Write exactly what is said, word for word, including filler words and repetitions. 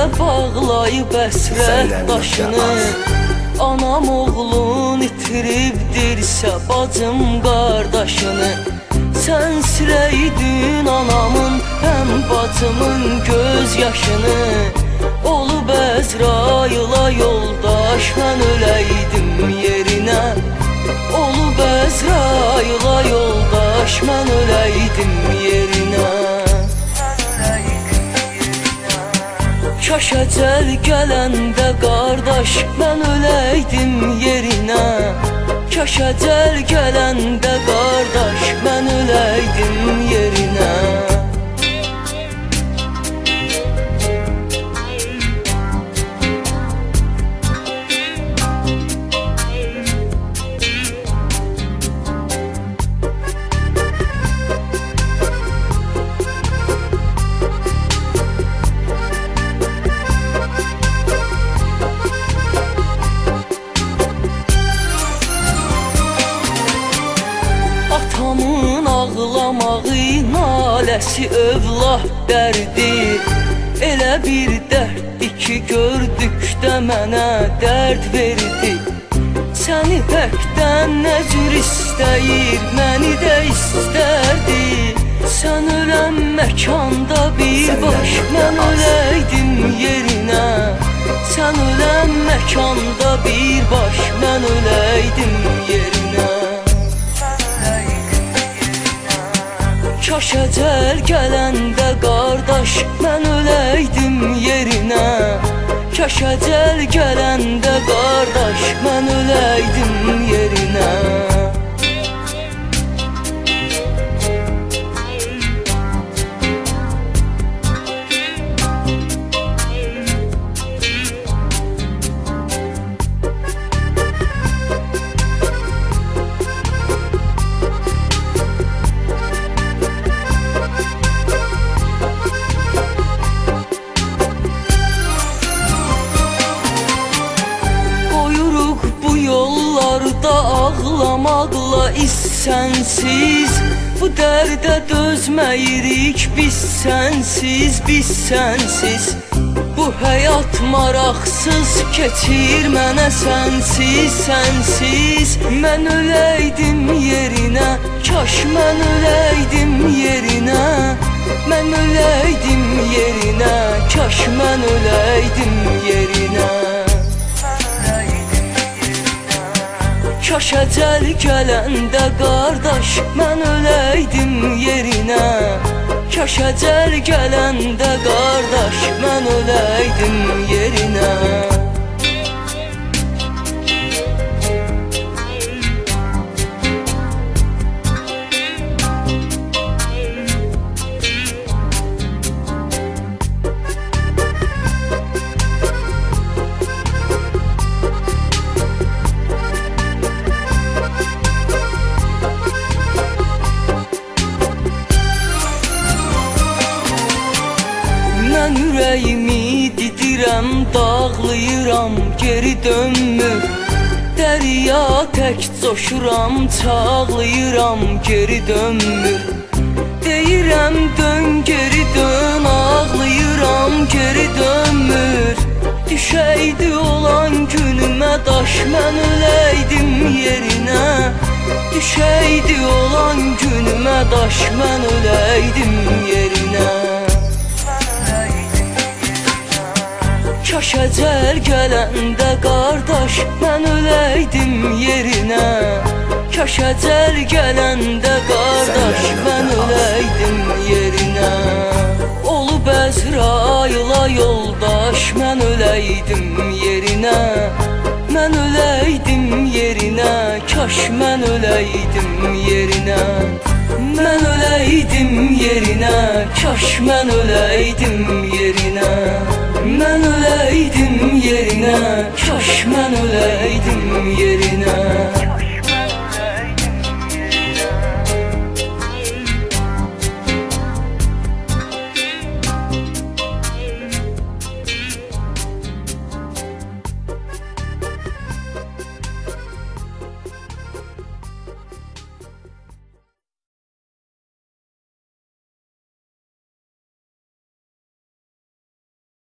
bağlayıb əsrət daşını. Anam oğlun itiribdirsə bacım qardaşını. Sən siləydin anamın həm bacımın göz yaşını. Olub Əzrayıla yoldaş mən öləydim yerinə. Olub Əzrayıla yoldaş mən öləydim yerinə. Kaş əcəl gələndə qardaş mən öləydim yerinə. Kaş əcəl gələndə qardaş mən öləydim yerinə. Atamın ağlamağı, naləsi övlad dərdi. Elə bir dərddir ki, gördükdə mənə dərd verdi. Səni həkdən nə cür istəyir, məni də istərdi. Sən ölən məkanda birbaş mən öləydim yerinə. Sən ölən məkanda birbaş mən öləydim yerinə. Kaş əcəl gələndə qardaş mən öləydim yerinə. Kaş əcəl gələndə qardaş mən öləydim yerinə. Yollarda ağlamaqla issənsiz. Bu dərdə dözməyirik biz sənsiz, biz sənsiz. Bu həyat maraqsız keçir mənə sənsiz, sənsiz. Mən öləydim yerinə, kaş mən öləydim yerinə. Mən öləydim yerinə, kaş mən öləydim yerinə. Kaş əcəl gələndə qardaş mən öləydim yerinə. Kaş əcəl gələndə qardaş mən öləydim yerinə. Mən ürəyimi didirəm, dağlayıram, geri dönmür. Dərya tək coşuram, çağlayıram, geri dönmür. Deyirəm dön, geri dön, ağlayıram, geri dönmür. Düşəydi olan günümə daş mən öləydim yerinə. Düşəydi olan günümə daş mən öləydim yerinə. Kaş əcəl gələndə qardaş mən öləydim yerinə. Kaş əcəl gələndə qardaş mən öləydim yerinə. Olub Əzrayıla yoldaş mən öləydim yerinə. Mən öləydim yerinə, kaş mən öləydim yerinə. Mən öləydim yerinə, kaş mən öləydim yerinə. Mən öləydim yerinə, kaş mən öləydim yerinə.